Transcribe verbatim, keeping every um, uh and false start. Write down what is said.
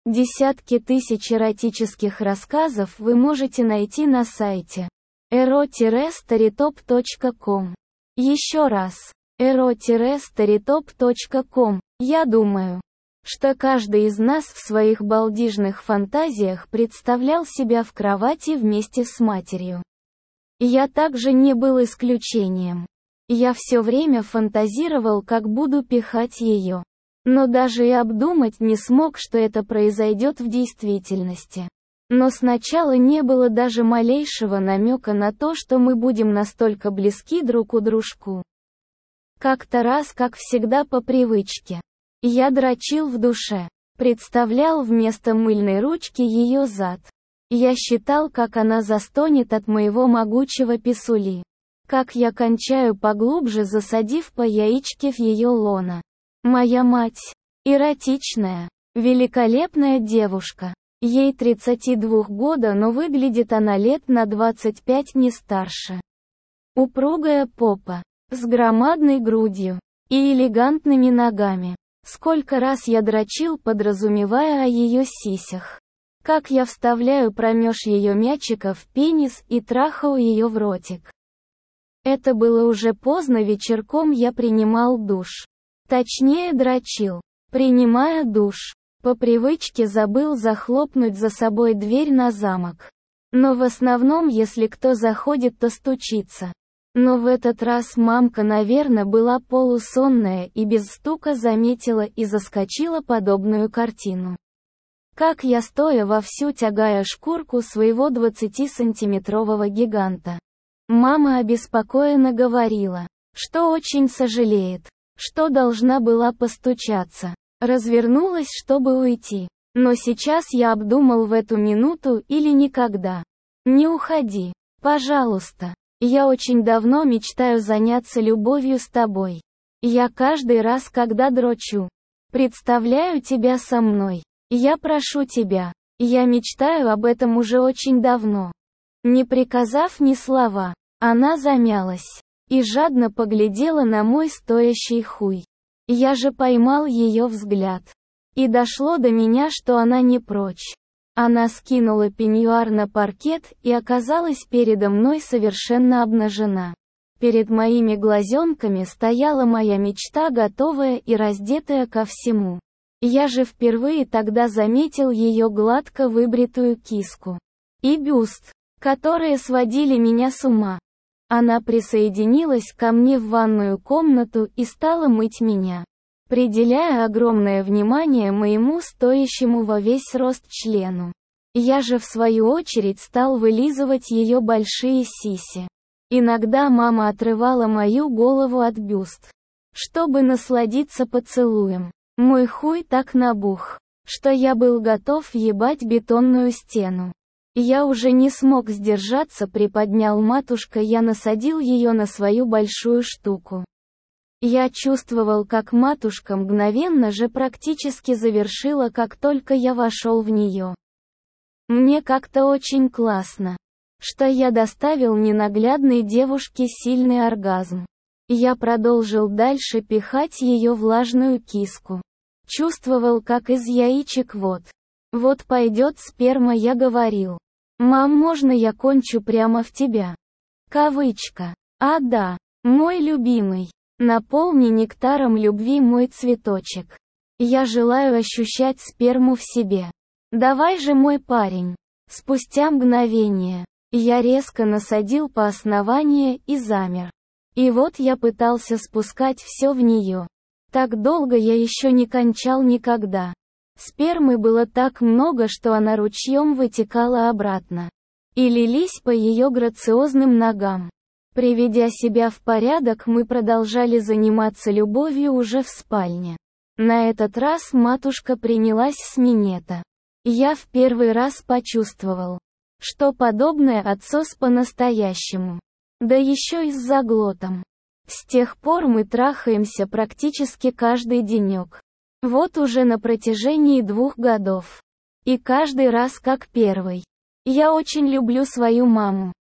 Десятки тысяч эротических рассказов вы можете найти на сайте эро старитоп точка ком. Еще раз, эро старитоп точка ком. Я думаю, что каждый из нас в своих балдижных фантазиях представлял себя в кровати вместе с матерью. Я также не был исключением. Я все время фантазировал, как буду пихать ее. Но даже и обдумать не смог, что это произойдет в действительности. Но сначала не было даже малейшего намека на то, что мы будем настолько близки друг у дружку. Как-то раз, как всегда по привычке, я дрочил в душе, представлял вместо мыльной ручки ее зад. Я считал, как она застонет от моего могучего писули. Как я кончаю поглубже, засадив по яичке в ее лоно. Моя мать. Эротичная. Великолепная девушка. Ей тридцать два года, но выглядит она лет на двадцать пять не старше. Упругая попа. С громадной грудью. И элегантными ногами. Сколько раз я дрочил, подразумевая о ее сисях. Как я вставляю промеж ее мячика в пенис и трахаю ее в ротик. Это было уже поздно вечерком, я принимал душ. Точнее, дрочил. Принимая душ. По привычке забыл захлопнуть за собой дверь на замок. Но в основном, если кто заходит, то стучится. Но в этот раз мамка, наверное, была полусонная и без стука заметила и заскочила подобную картину. Как я, стоя вовсю тягая шкурку своего двадцатисантиметрового гиганта. Мама обеспокоенно говорила, что очень сожалеет, что должна была постучаться. Развернулась, чтобы уйти. Но сейчас я обдумал в эту минуту или никогда. Не уходи, пожалуйста. Я очень давно мечтаю заняться любовью с тобой. Я каждый раз, когда дрочу, представляю тебя со мной. Я прошу тебя. Я мечтаю об этом уже очень давно. Не приказав ни слова, она замялась и жадно поглядела на мой стоящий хуй. Я же поймал ее взгляд. И дошло до меня, что она не прочь. Она скинула пеньюар на паркет и оказалась передо мной совершенно обнажена. Перед моими глазенками стояла моя мечта, готовая и раздетая ко всему. Я же впервые тогда заметил ее гладко выбритую киску. И бюст, которые сводили меня с ума. Она присоединилась ко мне в ванную комнату и стала мыть меня, приделяя огромное внимание моему стоящему во весь рост члену. Я же в свою очередь стал вылизывать ее большие сиси. Иногда мама отрывала мою голову от бюст, чтобы насладиться поцелуем. Мой хуй так набух, что я был готов ебать бетонную стену. Я уже не смог сдержаться, приподнял матушка, я насадил ее на свою большую штуку. Я чувствовал, как матушка мгновенно же практически завершила, как только я вошел в нее. Мне как-то очень классно, что я доставил ненаглядной девушке сильный оргазм. Я продолжил дальше пихать ее влажную киску. Чувствовал, как из яичек вот. Вот пойдет сперма, я говорил. Мам, можно я кончу прямо в тебя? Кавычка. А да, мой любимый. Наполни нектаром любви мой цветочек. Я желаю ощущать сперму в себе. Давай же, мой парень. Спустя мгновение, я резко насадил по основанию и замер. И вот я пытался спускать все в нее. Так долго я еще не кончал никогда. Спермы было так много, что она ручьем вытекала обратно. И лились по ее грациозным ногам. Приведя себя в порядок, мы продолжали заниматься любовью уже в спальне. На этот раз матушка принялась с минета. Я в первый раз почувствовал, что подобное отсос по-настоящему. Да еще и с заглотом. С тех пор мы трахаемся практически каждый денек. Вот уже на протяжении двух годов. И каждый раз как первый. Я очень люблю свою маму.